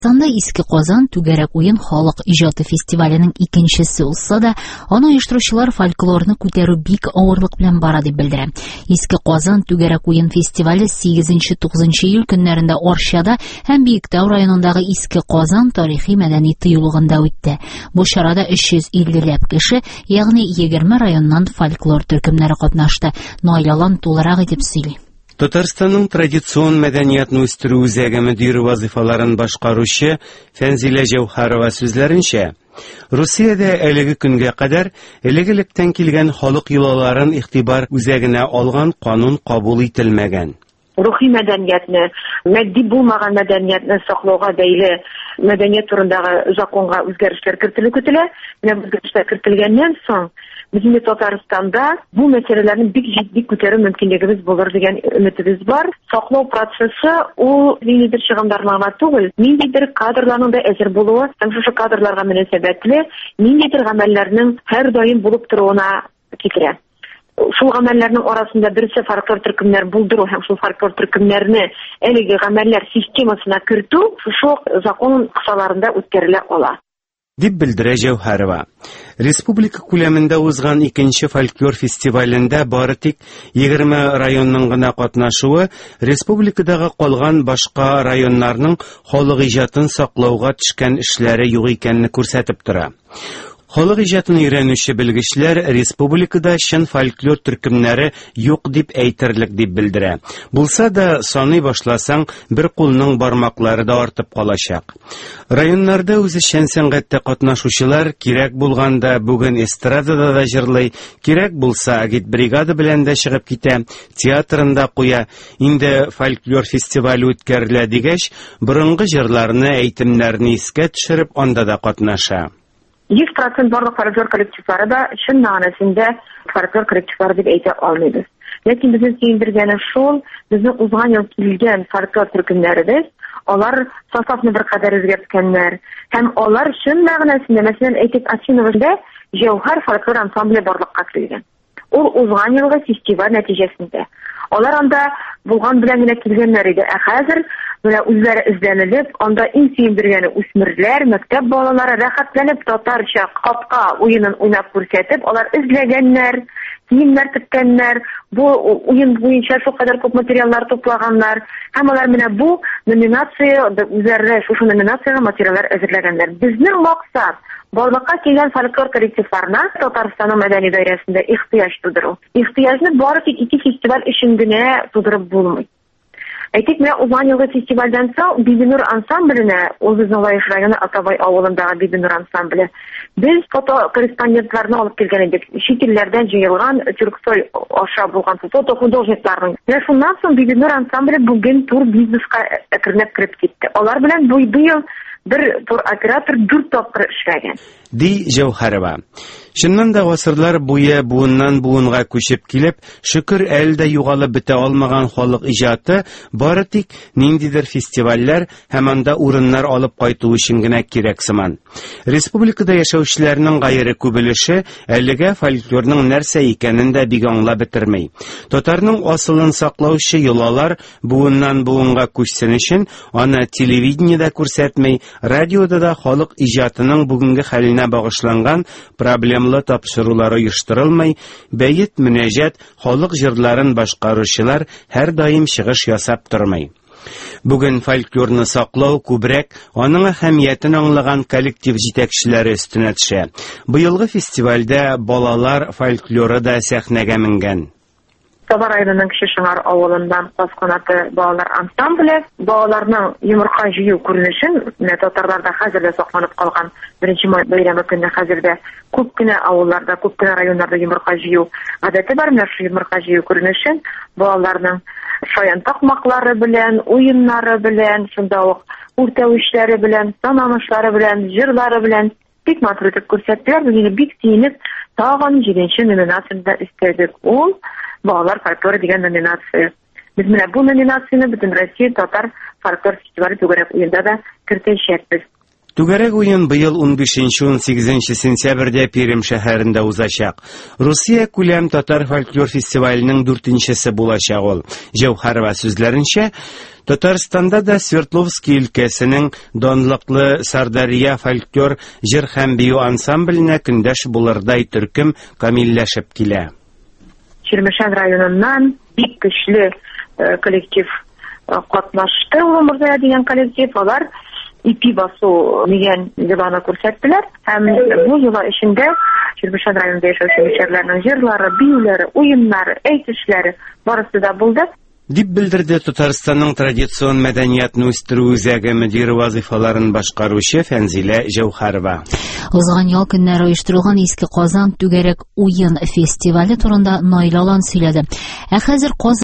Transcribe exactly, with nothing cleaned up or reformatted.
Санда Иске Казан түгәрәк уен халык иҗаты фестиваленең икенчесе булса да, аны оештыручылар фольклорны күтәрү бик авырлык белән бара дип белдерә. Иске Казан түгәрәк уен фестивале сигезенче-тугызынчы июль көннәрендә Арчада һәм Биектау районындагы Иске Казан тарихи-мәдәни тыюлыгында үтте. Бу чарада өч йөз иллеләп кеше, ягъни егерме районнан фольклор төркемнәре катнашты. Наилалан тулырак итеп сөйли. Татарстанның традицион мәдәниятны үстерү үзәге мөдире вазифаларын башкаручы Фәнзилә Җәүһәрова сүзләренчә, Русиядә әлеге көнгә кадәр элек-электән килгән халык йолаларын игътибар үзәгенә алган канун кабул ителмәгән. Рухи мәдәниятне, матди булмаган мәдәниятне саклауга бәйле мәдәният турындагы законга үзгәрешләр кертелү көтелә. Менә бу үзгәрешләр кертелгәннән соң безнең Татарстанда бу мәсьәләләрне бик җитди күтәрү мөмкинлегебез булыр дигән өметебез бар. Саклау процессы ул ниндидер чыгымнарга түгел, ниндидер кадрларның да әзер булуы һәм шушы кадрларга мөнәсәбәтле ниндидер гамәлләрнең һәр даим булып торуына китерә. Шул гамәлләрнең арасында берсе фольклор төркемнәр булдыру һәм шул фольклор төркемнәрне әлеге гамәлләр системасына кертү шул закон кысаларында үткәрелә ала. Дип белдерә Җәүһәрова. Республика күләмендә узган икенче фольклор фестивалендә бары тик егерме районның гына катнашуы республикадагы калган башка районнарның халык иҗатын саклауга төшкән эшләре юк икәнне күрсәтеп тора. Халык иҗатын өйрәнүче белгечләр республикада чын фольклор төркемнәре юк дип әйтерлек дип белдерә. Булса да, саный башласаң, бер кулның бармаклары да артып калачак. Районнарда үзешчән сәнгатьтә катнашучылар кирәк булганда бүген эстрадада да җырлый, кирәк булса агитбригада белән дә чыгып китә, театрында куя. Инде фольклор фестивале үткәрелә дигәч, борынгы җырларны, әйтемнәрне искә төшереп анда да катнаша. йөз процент барлык фольклор коллективлары да чын мәгънәсендә фольклор коллективлары дип әйтә алмыйбыз. Ләкин безнең сөендергәне шул, безнең узган ел килгән фольклор төркемнәребез, алар составны бер кадәр үзгәрткәннәр. Һәм алар чын мәгънәсендә, мәсәлән, әйтик, Асиновда Җәүһәр фольклор ансамбле барлыкка килгән. Ул узган елгы фестиваль нәтиҗәсендә. Алар анда булган белән генә килгәннәр иде. Ә хәзер менә үзләре эзләнелеп, анда иң сөендергәне үсмерләр, мәктәп балалары рәхәтләнеп татарча капка уенын уйнап күрсәтеп, алар эзләгәннәр, киемнәр теккәннәр, бу уен буенча шул кадәр күп материаллар туплаганнар. Һәм алар менә бу номинация, үзләре шушы номинациягә материаллар әзерләгәннәр. Безнең максат барлыкка килгән фольклор коллективларына Татарстанның мәдәни даирәсендә ихтыяҗ тудыру. Ихтыяҗны бары тик ике фестиваль өчен генә тудырып булмый. Әйтик, менә узган елгы фестивальдән соң Бибинур ансамбленә, ул безнең Лаеш районы Атабай авылындагы Бибинур ансамбле, без фото корреспондентларны алып килгән идек. Чит илләрдән җыелган Тюрксой аша булган фото художникларның. Менә шуннан соң Бибинур ансамбле бүген тур бизнеска әкренләп кирип китте. Алар белән бу ел бер тур оператор дүрт тапкыр эшләгән. Ди Җәүһәрова. Чыннан да гасырлар буе буыннан буынга күчеп килеп, шөкер әлдә югалып бетә алмаган халык иҗаты бары тик ниндидер фестивальләр һәм анда урыннар алып кайту өчен генә кирәк сыман. Республикада яшәүчеләрнең гайры күбелеше әлегә фольклорның нәрсә икәнен дә бик аңлап бетермәй. Татарның асылын саклаучы йолалар буыннан буынга күчсен өчен аны телевидениедә күрсәтмәй, радиода да халык иҗатының бүгенге хәленә багышланган проблемлы тапшырулары оештырылмый, бәйет, мөнәҗәт, халык җырларын башкаручылар һәр даим чыгыш ясап тормый. Бүген фольклорны саклау күбрәк аның әһәмиятен аңлаган коллектив җитәкчеләре өстенә төшә. Быелгы фестивальдә балалар фольклоры да сәхнәгә менгән. Саба районының Кече Шыңар авылыннан Каз канаты балалар ансамбле балаларның йомырка җыю күренешен, менә татарларда хәзер дә сакланып калган беренче май бәйрәме көнне хәзер дә күп кенә авылларда, күп кенә районнарда йомырка җыю гадәте бар. Менә шул йомырка җыю күренешен балаларның шаян такмаклары белән, уеннары белән, шунда ук үртәүчләре белән, санамышлары белән, җырлары белән бик матур итеп күрсәттеләр. Без бик тиенеп тагын җиденче номинациядә өстәдек. Ул балалар фольклоры дигән номинация. Без менә бу номинацияне бөтен Россия татар фольклор фестивале түгәрәк уенда да кертәчәкбез. Түгәрәк уен быел ун бишенче-ун сигезенче сентябрьдә Пермь шәһәрендә узачак. Русия күләм татар фольклор фестиваленең дүртенчесе булачак ул. Җәүһәрова сүзләренчә, Татарстанда да Свердловский өлкәсенең данлыклы Сардария фольклор җыр һәм бию ансамбленә көндәш булырдай төркем камилләшеп килә. Чирмешән районыннан бик көчле коллектив катнашты. Ул Мурзая дигән коллектив, алар ипи басу дигән йоланы күрсәттеләр. Һәм бу йола эчендә Чирмешән районында яшәүче мишәрләрнең җырлары, биюләре, уеннары, әйтешләре барысы да булды. Дип белдерде Татарстанның традицион мәдәниятны үстерү үзәге мөдире вазифаларын башкаручы Фәнзилә Җәүһәрова. Узган ял көннәре оештырылган Иске Казан түгәрәк уен фестивале турында Наил Алан сөйләде. Ә хәзер Казан